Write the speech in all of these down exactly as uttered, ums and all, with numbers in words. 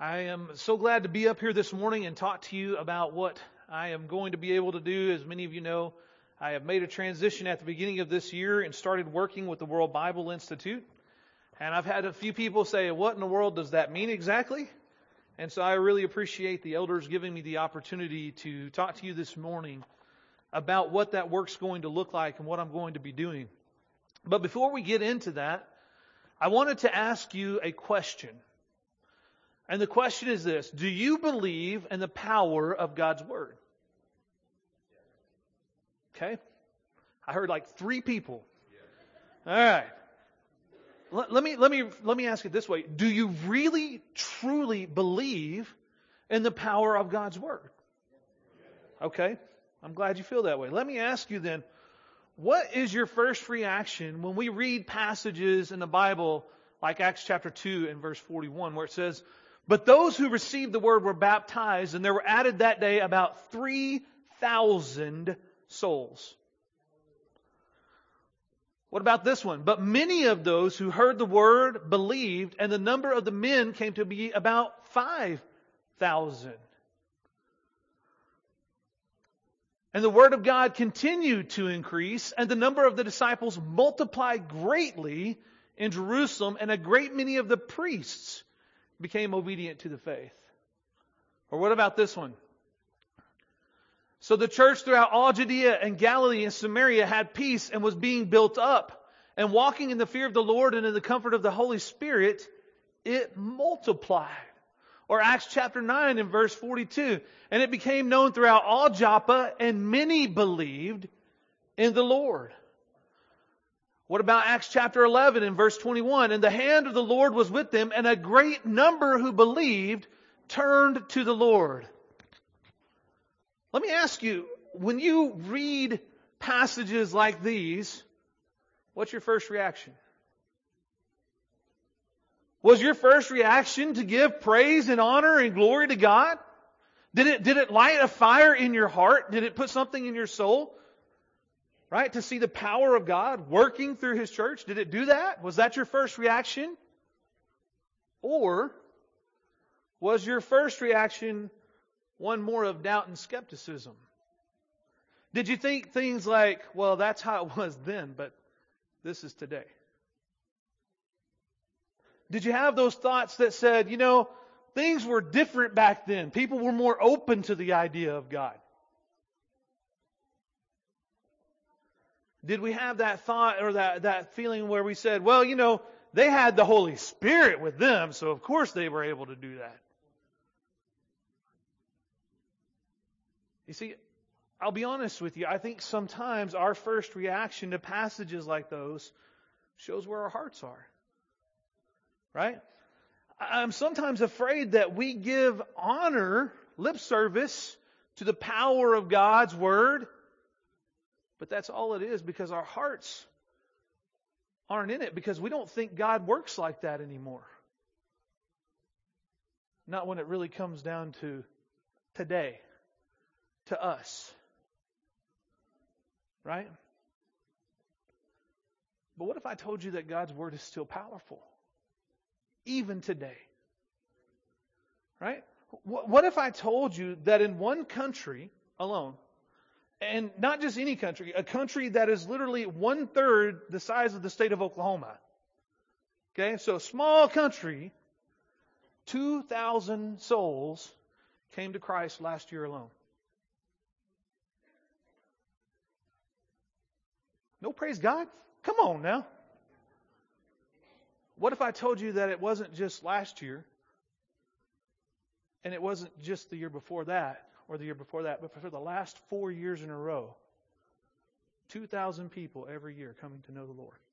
I am so glad to be up here this morning and talk to you about what I am going to be able to do. As many of you know, I have made a transition at the beginning of this year and started working with the World Bible Institute. And I've had a few people say, what in the world does that mean exactly? And so I really appreciate the elders giving me the opportunity to talk to you this morning about what that work's going to look like and what I'm going to be doing. But before we get into that, I wanted to ask you a question. And the question is this: do you believe in the power of God's Word? Okay. I heard like three people. All right. Let, let me let me let me ask it this way: do you really truly believe in the power of God's Word? Okay. I'm glad you feel that way. Let me ask you then, what is your first reaction when we read passages in the Bible like Acts chapter two and verse forty-one, where it says, "But those who received the word were baptized, and there were added that day about three thousand souls." What about this one? "But many of those who heard the word believed, and the number of the men came to be about five thousand. And the word of God continued to increase, and the number of the disciples multiplied greatly in Jerusalem, and a great many of the priests became obedient to the faith." Or what about this one? "So the church throughout all Judea and Galilee and Samaria had peace and was being built up, and walking in the fear of the Lord and in the comfort of the Holy Spirit, it multiplied." Or Acts chapter nine and verse forty-two, "And it became known throughout all Joppa, and many believed in the Lord." What about Acts chapter eleven and verse twenty-one? "And the hand of the Lord was with them, and a great number who believed turned to the Lord." Let me ask you, when you read passages like these, what's your first reaction? Was your first reaction to give praise and honor and glory to God? Did it, did it light a fire in your heart? Did it put something in your soul? Right? To see the power of God working through His church? Did it do that? Was that your first reaction? Or was your first reaction one more of doubt and skepticism? Did you think things like, well, that's how it was then, but this is today? Did you have those thoughts that said, you know, things were different back then. People were more open to the idea of God? Did we have that thought or that, that feeling where we said, well, you know, they had the Holy Spirit with them, so of course they were able to do that? You see, I'll be honest with you. I think sometimes our first reaction to passages like those shows where our hearts are. Right? I'm sometimes afraid that we give honor, lip service, to the power of God's Word, but that's all it is because our hearts aren't in it, because we don't think God works like that anymore. Not when it really comes down to today, to us. Right? But what if I told you that God's Word is still powerful? Even today. Right? What if I told you that in one country alone, and not just any country, a country that is literally one third the size of the state of Oklahoma. Okay, so small country, two thousand souls came to Christ last year alone. No, praise God? Come on now. What if I told you that it wasn't just last year, and it wasn't just the year before that, or the year before that, but for the last four years in a row, two thousand people every year coming to know the Lord?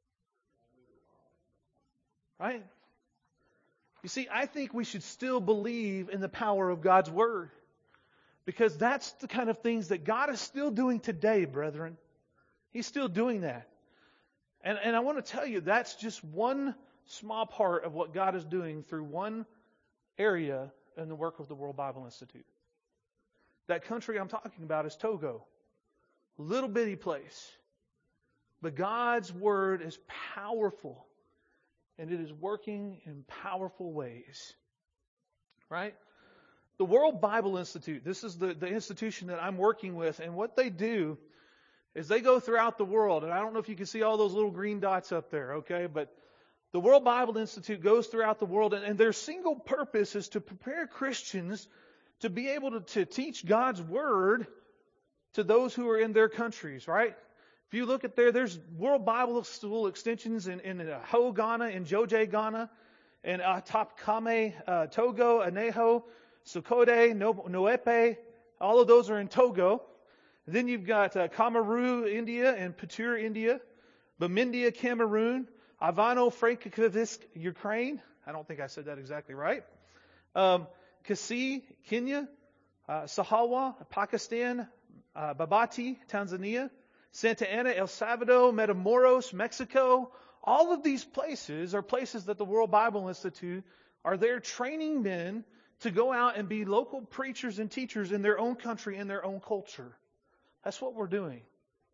Right? You see, I think we should still believe in the power of God's Word, because that's the kind of things that God is still doing today, brethren. He's still doing that. And, and I want to tell you, that's just one small part of what God is doing through one area in the work of the World Bible Institute. That country I'm talking about is Togo. Little bitty place. But God's Word is powerful, and it is working in powerful ways. right? The World Bible Institute, this is the, the institution that I'm working with, and what they do is they go throughout the world, and I don't know if you can see all those little green dots up there, okay, but the World Bible Institute goes throughout the world, and, and their single purpose is to prepare Christians to be able to, to teach God's Word to those who are in their countries, right? If you look at there, there's World Bible School extensions in, in uh, Ho, Ghana, in Joje, Ghana, and Atapkame, uh, Togo, Anejo, Sokode, no, Noepe. All of those are in Togo. Then you've got uh, Kamaru, India, and Patur, India, Bamindia, Cameroon, Ivano Frankivsk, Ukraine. I don't think I said that exactly right. Um, Kisii, Kenya, uh, Sahawa, Pakistan, uh, Babati, Tanzania, Santa Ana, El Salvador, Matamoros, Mexico. All of these places are places that the World Bible Institute are there training men to go out and be local preachers and teachers in their own country, in their own culture. That's what we're doing.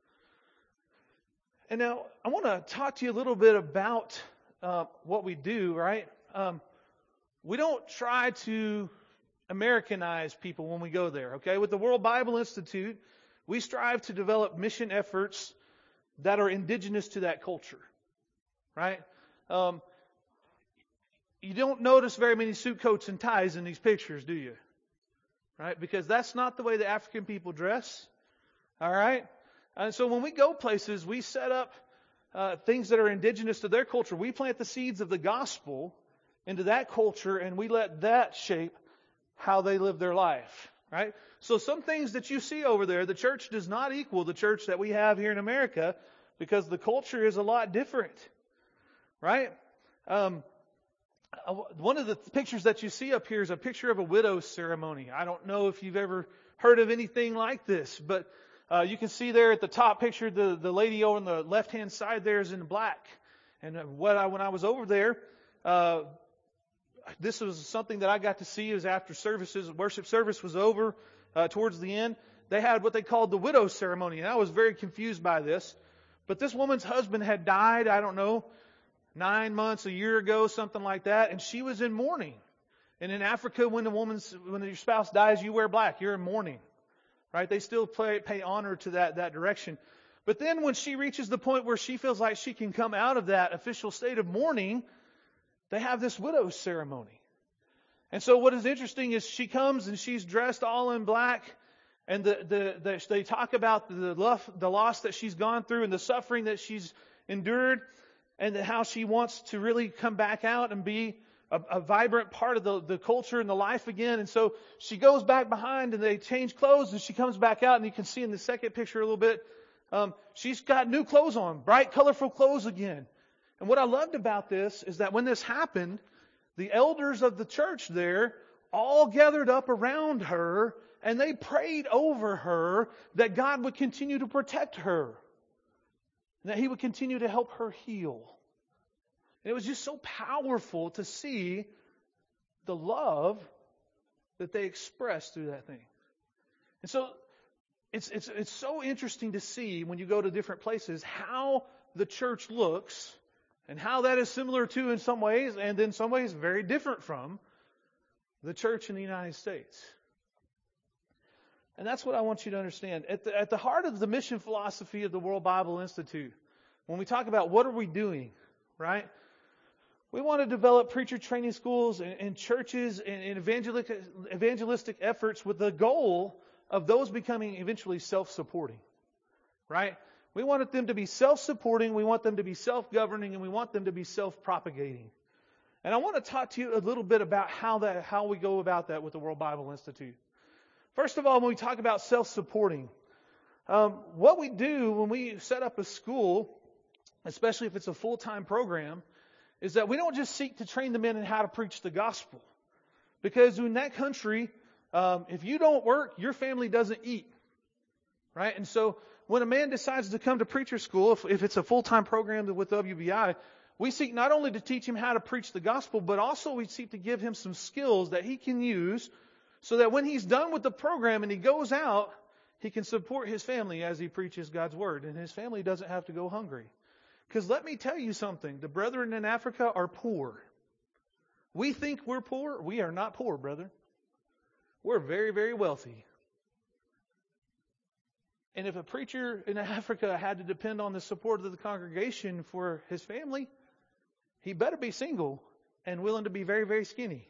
And now I want to talk to you a little bit about uh, what we do, right? Um, we don't try to Americanize people when we go there, okay? With the World Bible Institute, we strive to develop mission efforts that are indigenous to that culture, right? Um, you don't notice very many suit coats and ties in these pictures, do you? Right? Because that's not the way the African people dress. All right? And so when we go places, we set up uh, things that are indigenous to their culture. We plant the seeds of the gospel into that culture, and we let that shape how they live their life. Right? So some things that you see over there, the church does not equal the church that we have here in America because the culture is a lot different. Right? Um, one of the pictures that you see up here is a picture of a widow's ceremony. I don't know if you've ever heard of anything like this, but uh, you can see there at the top picture, the, the lady on the left-hand side there is in black. And what I, when I was over there, uh, this was something that I got to see. It was after services, worship service was over, uh, towards the end. They had what they called the widow's ceremony, and I was very confused by this. But this woman's husband had died, I don't know, nine months, a year ago, something like that, and she was in mourning. And in Africa, when the woman's, when your spouse dies, you wear black. You're in mourning, right? They still pay, pay honor to that that direction. But then when she reaches the point where she feels like she can come out of that official state of mourning, they have this widow's ceremony. And so what is interesting is she comes and she's dressed all in black, and the, the, the they talk about the love, the loss that she's gone through and the suffering that she's endured, and how she wants to really come back out and be a, a vibrant part of the, the culture and the life again. And so she goes back behind and they change clothes and she comes back out, and you can see in the second picture a little bit, um, she's got new clothes on, bright, colorful clothes again. And what I loved about this is that when this happened, the elders of the church there all gathered up around her and they prayed over her that God would continue to protect her, that He would continue to help her heal. And it was just so powerful to see the love that they expressed through that thing. And so it's it's it's so interesting to see when you go to different places how the church looks, and how that is similar to in some ways, and in some ways very different from the church in the United States. And that's what I want you to understand. At the, at the heart of the mission philosophy of the World Bible Institute, when we talk about what are we doing, right? We want to develop preacher training schools and, and churches and, and evangelistic, evangelistic efforts with the goal of those becoming eventually self-supporting, right? We want them to be self-supporting, we want them to be self-governing, and we want them to be self-propagating. And I want to talk to you a little bit about how that, how we go about that with the World Bible Institute. First of all, when we talk about self-supporting, um, what we do when we set up a school, especially if it's a full-time program, is that we don't just seek to train the men in how to preach the gospel. Because in that country, um, if you don't work, your family doesn't eat. Right? And so when a man decides to come to preacher school, if, if it's a full-time program with W B I, we seek not only to teach him how to preach the gospel, but also we seek to give him some skills that he can use so that when he's done with the program and he goes out, he can support his family as he preaches God's word, and his family doesn't have to go hungry. Because let me tell you something, the brethren in Africa are poor. We think we're poor. We are not poor, brother. We're very, very wealthy. And if a preacher in Africa had to depend on the support of the congregation for his family, he better be single and willing to be very, very skinny.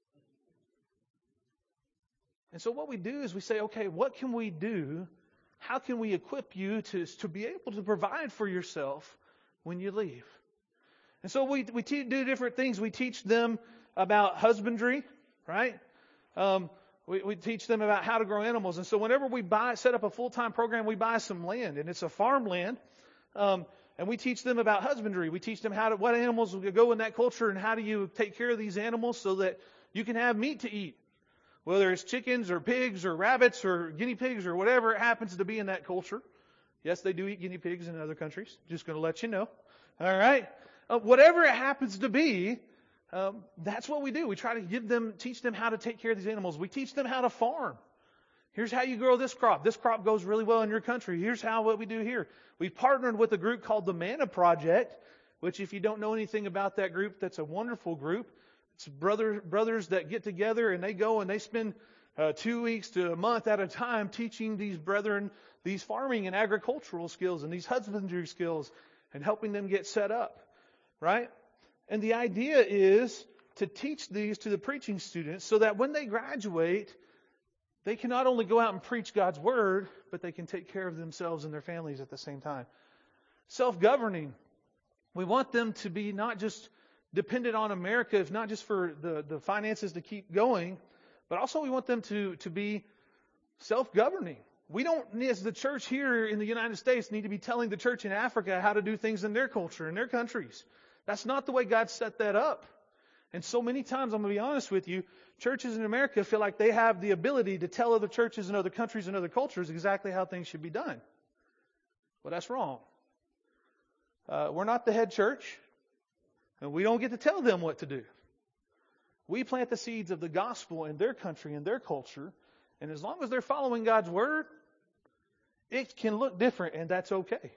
And so what we do is we say, okay, what can we do? How can we equip you to, to be able to provide for yourself when you leave? And so we, we te- do different things. We teach them about husbandry, right? Um, we, we teach them about how to grow animals. And so whenever we buy, set up a full-time program, we buy some land, and it's a farmland. Um, and we teach them about husbandry. We teach them how to, what animals will go in that culture and how do you take care of these animals so that you can have meat to eat. Whether it's chickens or pigs or rabbits or guinea pigs or whatever it happens to be in that culture. Yes, they do eat guinea pigs in other countries. Just going to let you know. All right. Uh, whatever it happens to be, um, that's what we do. We try to give them, teach them how to take care of these animals. We teach them how to farm. Here's how you grow this crop. This crop goes really well in your country. Here's how what we do here. We've partnered with a group called the Manna Project, which if you don't know anything about that group, that's a wonderful group. It's brother, brothers that get together and they go and they spend uh, two weeks to a month at a time teaching these brethren these farming and agricultural skills and these husbandry skills and helping them get set up, right? And the idea is to teach these to the preaching students so that when they graduate, they can not only go out and preach God's word, but they can take care of themselves and their families at the same time. Self-governing. We want them to be not just dependent on America, if not just for the, the finances to keep going, but also we want them to, to be self-governing. We don't, as the church here in the United States, need to be telling the church in Africa how to do things in their culture, in their countries. That's not the way God set that up. And so many times, I'm going to be honest with you, churches in America feel like they have the ability to tell other churches in other countries and other cultures exactly how things should be done. Well, that's wrong. Uh, we're not the head church. And we don't get to tell them what to do. We plant the seeds of the gospel in their country and their culture. And as long as they're following God's word, it can look different, and that's okay.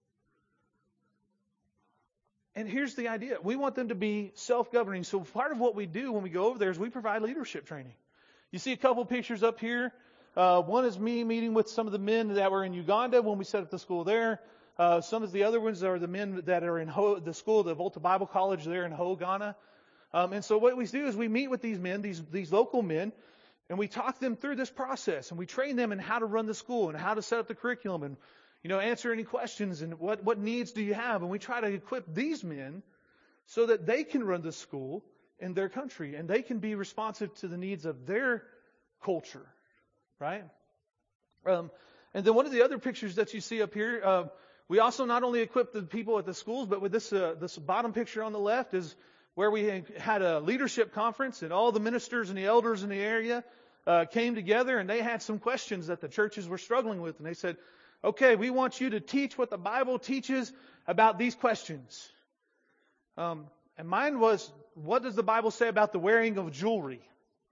And here's the idea. We want them to be self-governing. So part of what we do when we go over there is we provide leadership training. You see a couple pictures up here. Uh, one is me meeting with some of the men that were in Uganda when we set up the school there. Uh, some of the other ones are the men that are in Ho, the school, the Volta Bible College there in Ho, Ghana. Um, and so what we do is we meet with these men, these these local men, and we talk them through this process, and we train them in how to run the school and how to set up the curriculum and, you know, answer any questions and what, what needs do you have. And we try to equip these men so that they can run the school in their country and they can be responsive to the needs of their culture, right? Um, and then one of the other pictures that you see up here, uh, we also not only equip the people at the schools, but with this uh, this bottom picture on the left is where we had a leadership conference, and all the ministers and the elders in the area uh, came together, and they had some questions that the churches were struggling with. And they said, okay, we want you to teach what the Bible teaches about these questions. Um, and mine was, what does the Bible say about the wearing of jewelry?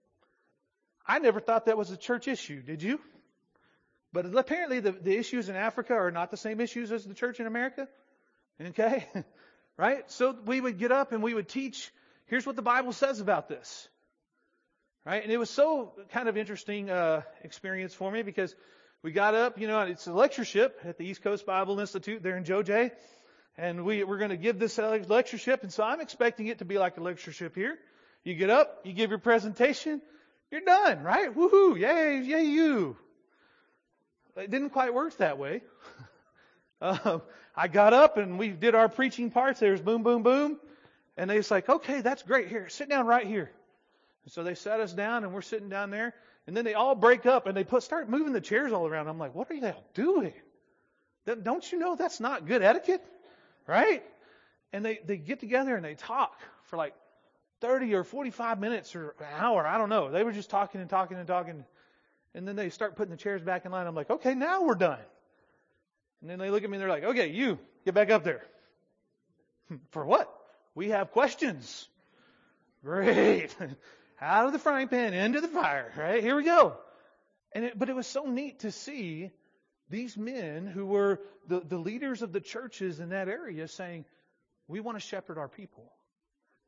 I never thought that was a church issue. Did you? But apparently the, the issues in Africa are not the same issues as the church in America. Okay? Right? So we would get up and we would teach, here's what the Bible says about this. Right? And it was so kind of interesting uh, experience for me because we got up, you know, it's a lectureship at the East Coast Bible Institute there in Jojay. And we, we're going to give this lectureship. And so I'm expecting it to be like a lectureship here. You get up, you give your presentation, you're done, right? Woohoo! Yay, yay, you! It didn't quite work that way. uh, I got up and we did our preaching parts. There's boom, boom, boom. And they was like, okay, that's great. Here, sit down right here. And so they sat us down and we're sitting down there. And then they all break up and they put start moving the chairs all around. I'm like, what are you all doing? Don't you know that's not good etiquette? Right? And they, they get together and they talk for like thirty or forty-five minutes or an hour. I don't know. They were just talking and talking and talking. And then they start putting the chairs back in line. I'm like, okay, now we're done. And then they look at me and they're like, okay, you, get back up there. For what? We have questions. Great. Out of the frying pan, into the fire, right? Here we go. And it, but it was so neat to see these men who were the, the leaders of the churches in that area saying, we want to shepherd our people.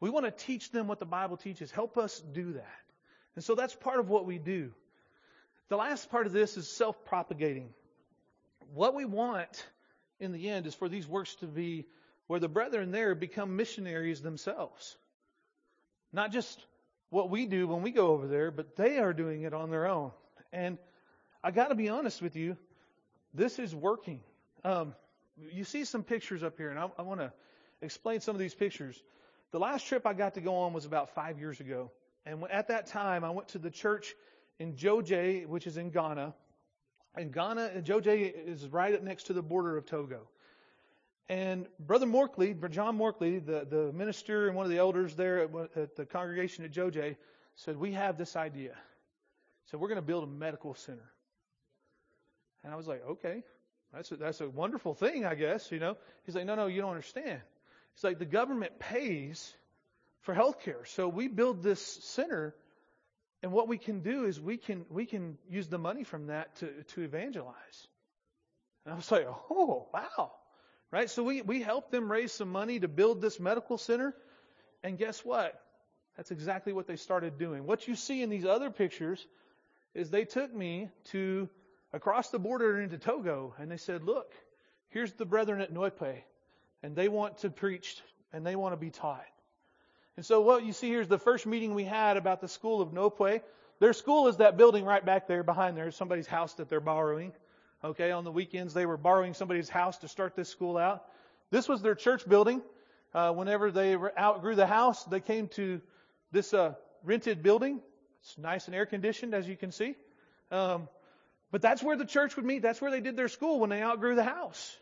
We want to teach them what the Bible teaches. Help us do that. And so that's part of what we do. The last part of this is self-propagating. What we want in the end is for these works to be where the brethren there become missionaries themselves. Not just what we do when we go over there, but they are doing it on their own. And I got to be honest with you, this is working. Um, you see some pictures up here, and I, I want to explain some of these pictures. The last trip I got to go on was about five years ago. And at that time, I went to the church in Joje, which is in Ghana. And Ghana, Joje is right up next to the border of Togo. And Brother Morkley, John Morkley, the, the minister and one of the elders there at, at the congregation at Joje, said, we have this idea. So we're going to build a medical center. And I was like, okay, that's a, that's a wonderful thing, I guess, you know. He's like, no, no, you don't understand. He's like, the government pays for health care. So we build this center, and what we can do is we can we can use the money from that to, to evangelize. And I was like, oh, wow. Right? So we, we helped them raise some money to build this medical center. And guess what? That's exactly what they started doing. What you see in these other pictures is they took me to across the border into Togo, and they said, look, here's the brethren at Noipe, and they want to preach, and they want to be taught. And so what you see here is the first meeting we had about the school of Noipe. Their school is that building right back there behind there, somebody's house that they're borrowing. Okay, on the weekends they were borrowing somebody's house to start this school out. This was their church building. Uh, whenever they outgrew the house, they came to this uh, rented building. It's nice and air conditioned, as you can see. Um, but that's where the church would meet. That's where they did their school when they outgrew the house.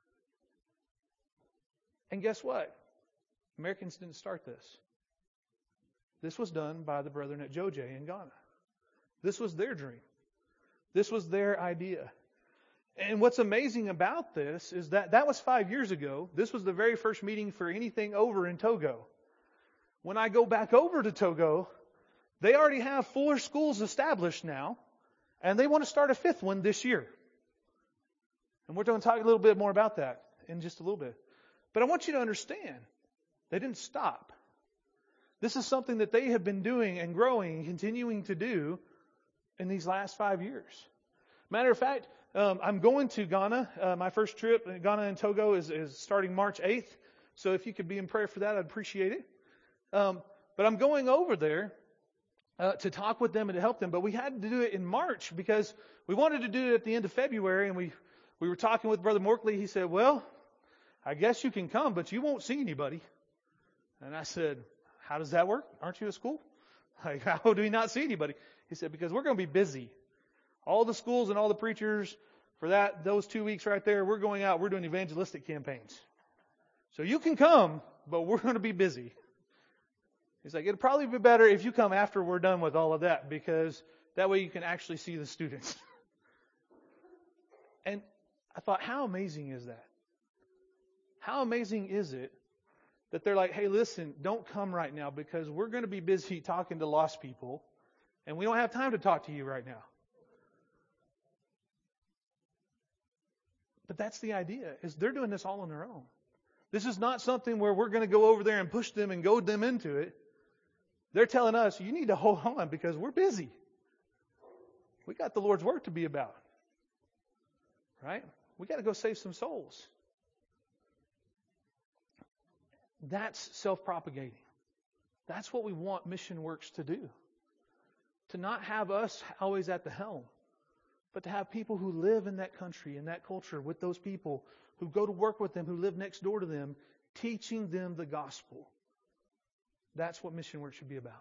And guess what? Americans didn't start this. This was done by the brethren at Joje in Ghana. This was their dream. This was their idea. And what's amazing about this is that that was five years ago. This was the very first meeting for anything over in Togo. When I go back over to Togo, they already have four schools established now, and they want to start a fifth one this year. And we're going to talk a little bit more about that in just a little bit. But I want you to understand, they didn't stop. This is something that they have been doing and growing and continuing to do in these last five years. Matter of fact, um, I'm going to Ghana. Uh, my first trip, Ghana and Togo, is, is starting March eighth. So if you could be in prayer for that, I'd appreciate it. Um, but I'm going over there uh, to talk with them and to help them. But we had to do it in March because we wanted to do it at the end of February. And we, we were talking with Brother Morkley. He said, well, I guess you can come, but you won't see anybody. And I said, how does that work? Aren't you a school? Like, how do we not see anybody? He said, because we're going to be busy. All the schools and all the preachers for that, those two weeks right there, we're going out, we're doing evangelistic campaigns. So you can come, but we're going to be busy. He's like, it'd probably be better if you come after we're done with all of that, because that way you can actually see the students. And I thought, how amazing is that? How amazing is it that they're like, hey, listen, don't come right now because we're going to be busy talking to lost people, and we don't have time to talk to you right now. But that's the idea, is they're doing this all on their own. This is not something where we're going to go over there and push them and goad them into it. They're telling us, you need to hold on because we're busy. We got the Lord's work to be about. Right? We got to go save some souls. That's self-propagating. That's what we want Mission Works to do. To not have us always at the helm, but to have people who live in that country, in that culture, with those people, who go to work with them, who live next door to them, teaching them the gospel. That's what Mission Work should be about.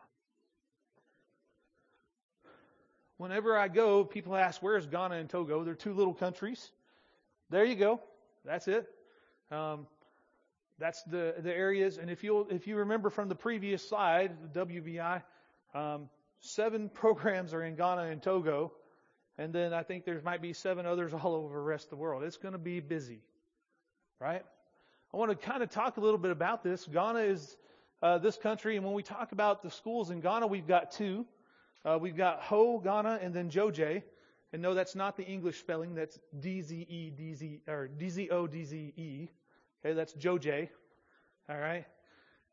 Whenever I go, people ask, where is Ghana and Togo? They're two little countries. There you go. That's it. Um, that's the, the areas. And if you if you remember from the previous slide, the W V I, um, seven programs are in Ghana and Togo. And then I think there might be seven others all over the rest of the world. It's going to be busy. Right? I want to kind of talk a little bit about this. Ghana is uh, this country, and when we talk about the schools in Ghana, we've got two. Uh, we've got Ho, Ghana, and then Joje. And no, that's not the English spelling. That's D Z E, D Z, or D Z O, D Z E. Okay, that's Joje. All right?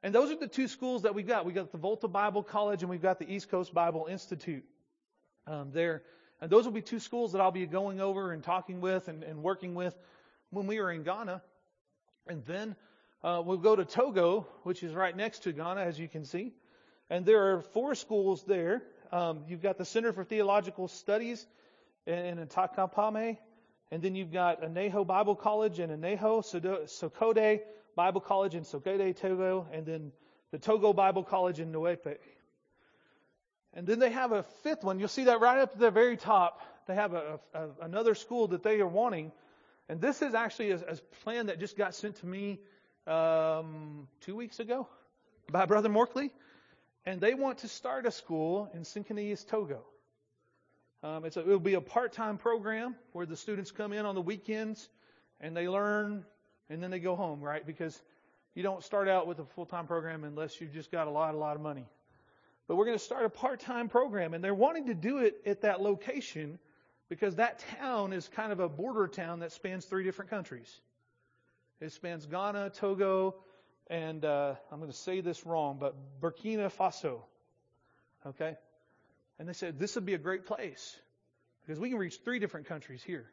And those are the two schools that we've got. We've got the Volta Bible College and we've got the East Coast Bible Institute um, there. And those will be two schools that I'll be going over and talking with and, and working with when we are in Ghana. And then uh, we'll go to Togo, which is right next to Ghana, as you can see. And there are four schools there. Um, you've got the Center for Theological Studies in, in Takapame. And then you've got Aneho Bible College in Aneho, Sokode Bible College in Sokode, Togo, and then the Togo Bible College in Nuepe. And then they have a fifth one. You'll see that right up at the very top. They have a, a, another school that they are wanting. And this is actually a, a plan that just got sent to me um, two weeks ago by Brother Morkley. And they want to start a school in Sinkaniyas, Togo. Um, it's a, it'll be a part-time program where the students come in on the weekends and they learn and then they go home, right? Because you don't start out with a full-time program unless you've just got a lot, a lot of money. But we're going to start a part-time program, and they're wanting to do it at that location because that town is kind of a border town that spans three different countries. It spans Ghana, Togo, and uh, I'm going to say this wrong, but Burkina Faso. Okay? And they said, this would be a great place because we can reach three different countries here.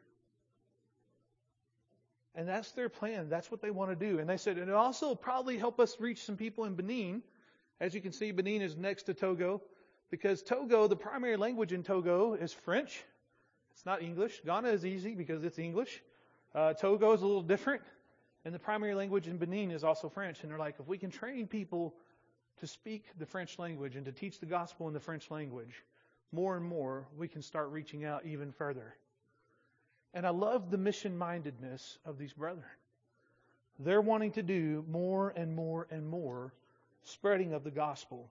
And that's their plan. That's what they want to do. And they said, and it also probably help us reach some people in Benin. As you can see, Benin is next to Togo because Togo, the primary language in Togo is French. It's not English. Ghana is easy because it's English. Uh, Togo is a little different. And the primary language in Benin is also French. And they're like, if we can train people to speak the French language and to teach the gospel in the French language, more and more, we can start reaching out even further. And I love the mission-mindedness of these brethren. They're wanting to do more and more and more spreading of the gospel.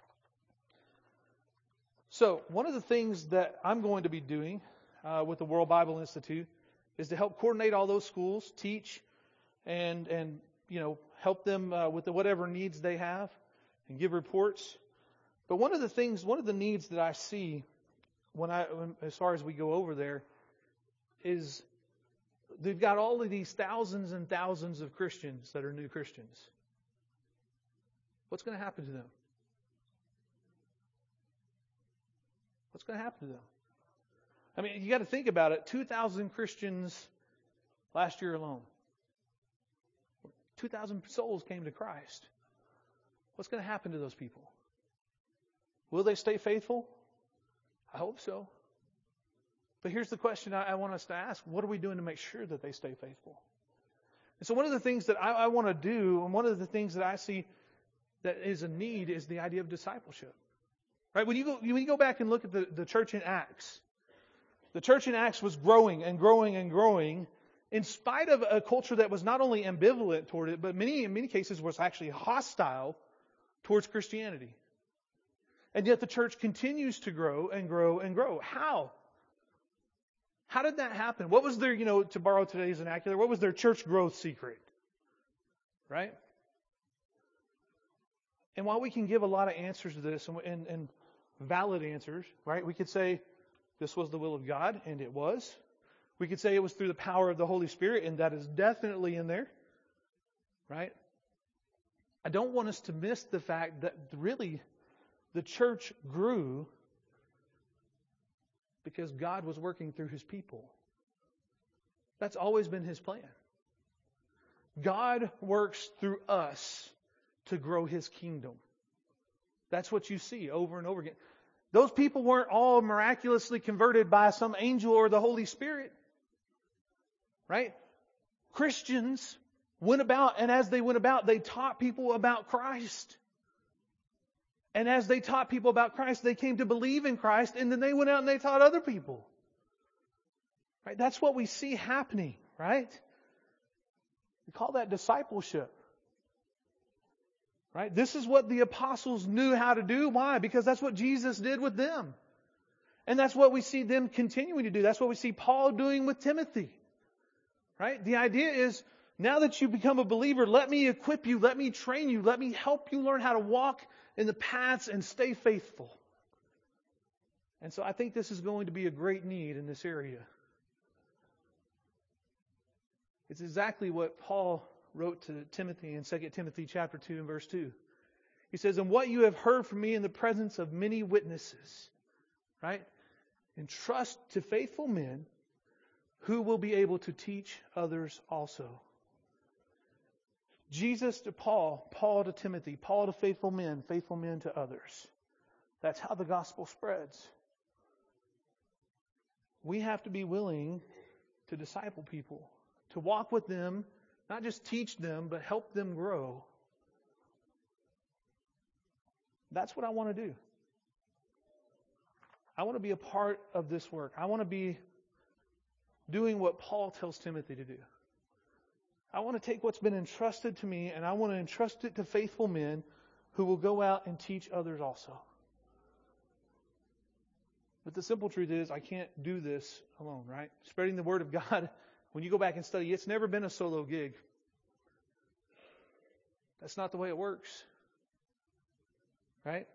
So, one of the things that I'm going to be doing uh, with the World Bible Institute is to help coordinate all those schools, teach, and and you know help them uh, with the whatever needs they have, and give reports. But one of the things, one of the needs that I see when I, when, as far as we go over there, is they've got all of these thousands and thousands of Christians that are new Christians. What's going to happen to them? What's going to happen to them? I mean, you got to think about it. two thousand Christians last year alone. two thousand souls came to Christ. What's going to happen to those people? Will they stay faithful? I hope so. But here's the question I, I want us to ask. What are we doing to make sure that they stay faithful? And so one of the things that I, I want to do, and one of the things that I see that is a need, is the idea of discipleship. Right? When you go, when you go back and look at the, the church in Acts, the church in Acts was growing and growing and growing in spite of a culture that was not only ambivalent toward it, but many, in many cases was actually hostile towards Christianity. And yet the church continues to grow and grow and grow. How? How did that happen? What was their, you know, to borrow today's vernacular, what was their church growth secret? Right? And while we can give a lot of answers to this and, and, and valid answers, right? We could say this was the will of God, and it was. We could say it was through the power of the Holy Spirit, and that is definitely in there. Right? I don't want us to miss the fact that really the church grew because God was working through His people. That's always been His plan. God works through us to grow His kingdom. That's what you see over and over again. Those people weren't all miraculously converted by some angel or the Holy Spirit. Right? Christians went about, and as they went about, they taught people about Christ. And as they taught people about Christ, they came to believe in Christ, and then they went out and they taught other people. Right? That's what we see happening, right? We call that discipleship. Right? This is what the apostles knew how to do. Why? Because that's what Jesus did with them. And that's what we see them continuing to do. That's what we see Paul doing with Timothy. Right? The idea is, now that you become a believer, let me equip you, let me train you, let me help you learn how to walk in the paths and stay faithful. And so I think this is going to be a great need in this area. It's exactly what Paul wrote to Timothy in Second Timothy chapter two and verse two. He says, and what you have heard from me in the presence of many witnesses, right? Entrust to faithful men who will be able to teach others also. Jesus to Paul, Paul to Timothy, Paul to faithful men, faithful men to others. That's how the gospel spreads. We have to be willing to disciple people, to walk with them, not just teach them, but help them grow. That's what I want to do. I want to be a part of this work. I want to be doing what Paul tells Timothy to do. I want to take what's been entrusted to me and I want to entrust it to faithful men who will go out and teach others also. But the simple truth is I can't do this alone, right? Spreading the Word of God, when you go back and study, it's never been a solo gig. That's not the way it works. Right?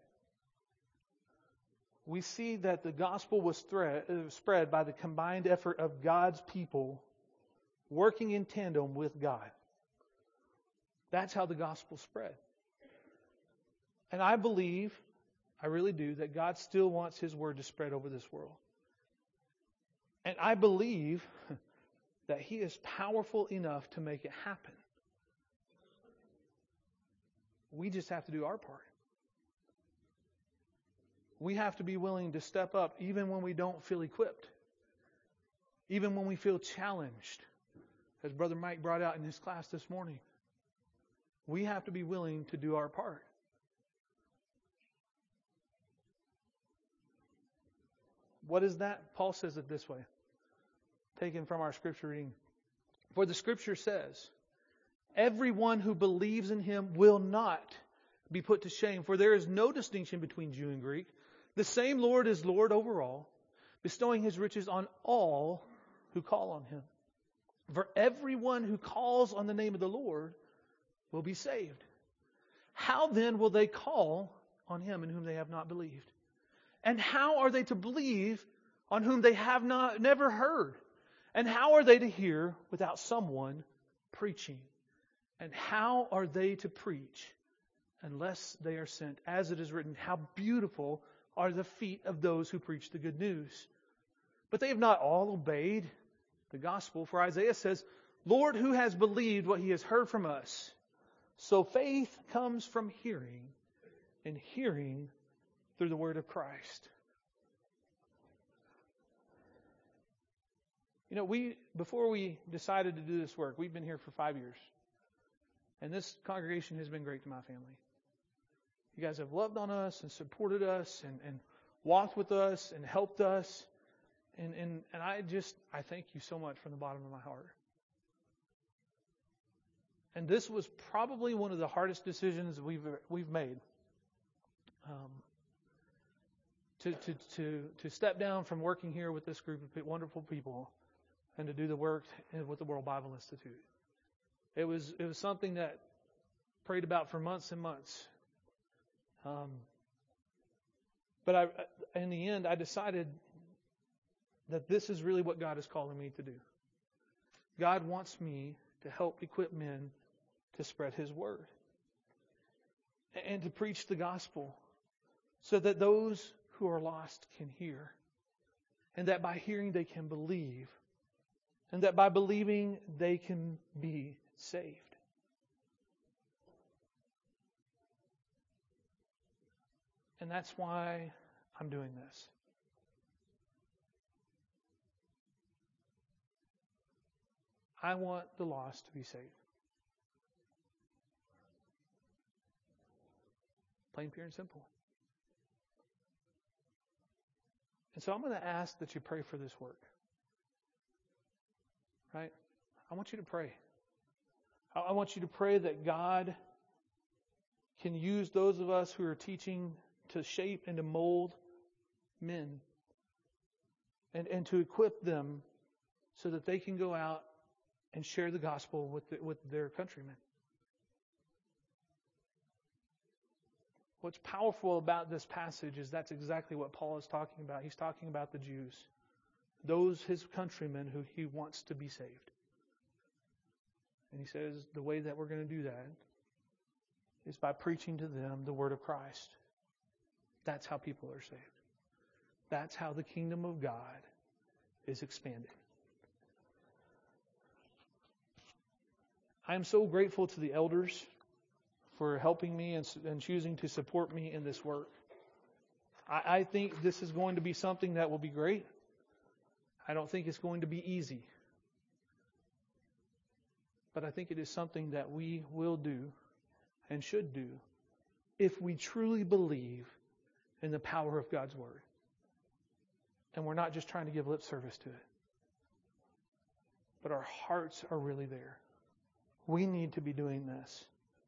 We see that the gospel was thread, uh, spread by the combined effort of God's people working in tandem with God. That's how the gospel spread. And I believe, I really do, that God still wants His word to spread over this world. And I believe that He is powerful enough to make it happen. We just have to do our part. We have to be willing to step up even when we don't feel equipped. Even when we feel challenged. As Brother Mike brought out in his class this morning. We have to be willing to do our part. What is that? Paul says it this way. Taken from our scripture reading. For the scripture says, everyone who believes in Him will not be put to shame. For there is no distinction between Jew and Greek. The same Lord is Lord over all, bestowing His riches on all who call on Him. For everyone who calls on the name of the Lord will be saved. How then will they call on Him in whom they have not believed? And how are they to believe on whom they have not never heard? And how are they to hear without someone preaching? And how are they to preach unless they are sent? As it is written, how beautiful are the feet of those who preach the good news. But they have not all obeyed the gospel. For Isaiah says, Lord, who has believed what he has heard from us? So faith comes from hearing, and hearing through the word of Christ. You know, we before we decided to do this work, we've been here for five years. And this congregation has been great to my family. You guys have loved on us and supported us and, and walked with us and helped us. And, and, and I just, I thank you so much from the bottom of my heart. And this was probably one of the hardest decisions we've we've made. Um, to, to, to, to step down from working here with this group of wonderful people and to do the work with the World Bible Institute. It was, it was something that I prayed about for months and months. Um, but I, in the end, I decided that this is really what God is calling me to do. God wants me to help equip men to spread His word and to preach the gospel so that those who are lost can hear, and that by hearing they can believe, and that by believing they can be saved. And that's why I'm doing this. I want the lost to be saved. Plain, pure, and simple. And so I'm going to ask that you pray for this work. Right? I want you to pray. I want you to pray that God can use those of us who are teaching to shape and to mold men and, and to equip them so that they can go out and share the gospel with the, with their countrymen. What's powerful about this passage is that's exactly what Paul is talking about. He's talking about the Jews, those his countrymen who he wants to be saved. And he says the way that we're going to do that is by preaching to them the word of Christ. That's how people are saved. That's how the kingdom of God is expanded. I am so grateful to the elders for helping me and, and choosing to support me in this work. I, I think this is going to be something that will be great. I don't think it's going to be easy. But I think it is something that we will do and should do if we truly believe in the power of God's Word. And we're not just trying to give lip service to it. But our hearts are really there. We need to be doing this.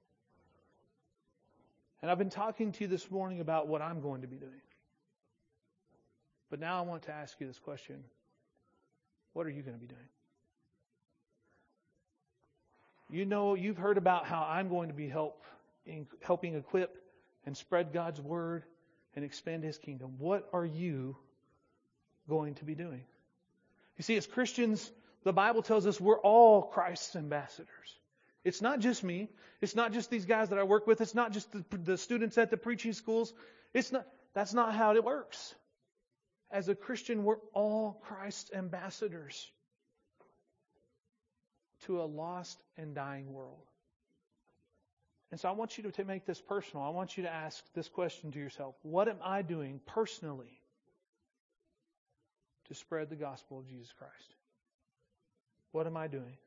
And I've been talking to you this morning about what I'm going to be doing. But now I want to ask you this question. What are you going to be doing? You know, you've heard about how I'm going to be help in helping equip and spread God's Word and expand His kingdom. What are you going to be doing? You see, as Christians, the Bible tells us we're all Christ's ambassadors. It's not just me. It's not just these guys that I work with. It's not just the, the students at the preaching schools. It's not. That's not how it works. As a Christian, we're all Christ's ambassadors to a lost and dying world. And so I want you to make this personal. I want you to ask this question to yourself. What am I doing personally to spread the gospel of Jesus Christ? What am I doing?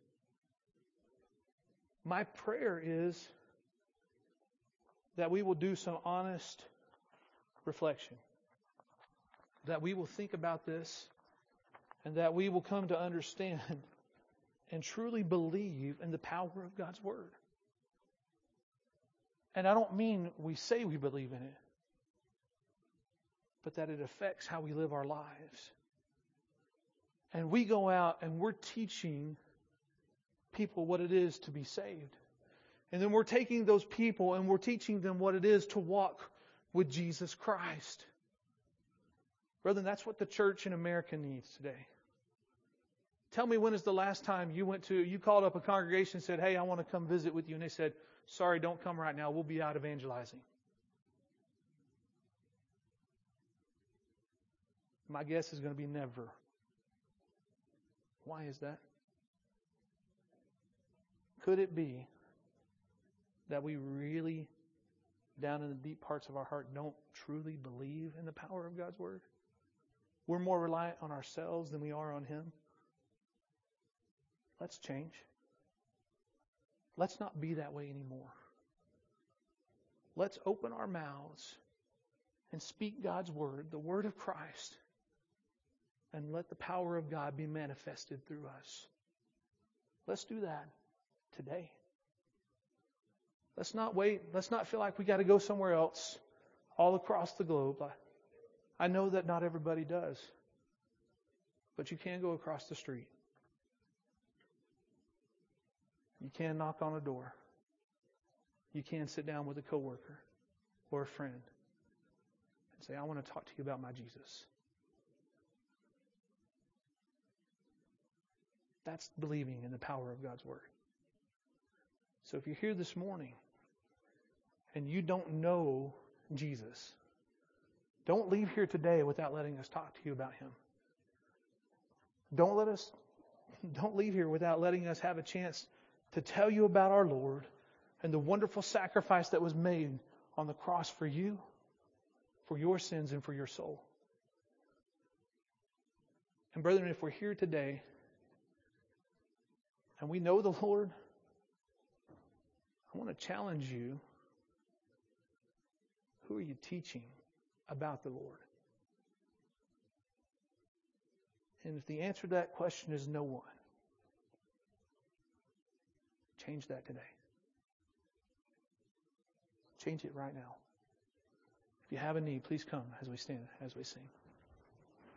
My prayer is that we will do some honest reflection. That we will think about this and that we will come to understand and truly believe in the power of God's Word. And I don't mean we say we believe in it, but that it affects how we live our lives. And we go out and we're teaching people what it is to be saved. And then we're taking those people and we're teaching them what it is to walk with Jesus Christ. Brethren, that's what the church in America needs today. Tell me, when is the last time you went to, you called up a congregation and said, hey, I want to come visit with you. And they said, sorry, don't come right now. We'll be out evangelizing. My guess is going to be never. Why is that? Could it be that we really, down in the deep parts of our heart, don't truly believe in the power of God's Word? We're more reliant on ourselves than we are on Him. Let's change. Let's not be that way anymore. Let's open our mouths and speak God's Word, the Word of Christ, and let the power of God be manifested through us. Let's do that today. Let's not wait. Let's not feel like we got to go somewhere else all across the globe. I know that not everybody does. But you can go across the street. You can knock on a door. You can sit down with a coworker or a friend and say, I want to talk to you about my Jesus. That's believing in the power of God's Word. So if you're here this morning and you don't know Jesus, don't leave here today without letting us talk to you about Him. Don't let us, don't leave here without letting us have a chance to tell you about our Lord and the wonderful sacrifice that was made on the cross for you, for your sins, and for your soul. And brethren, if we're here today and we know the Lord, I want to challenge you. Who are you teaching about the Lord? And if the answer to that question is no one, change that today. Change it right now. If you have a need, please come as we stand, as we sing.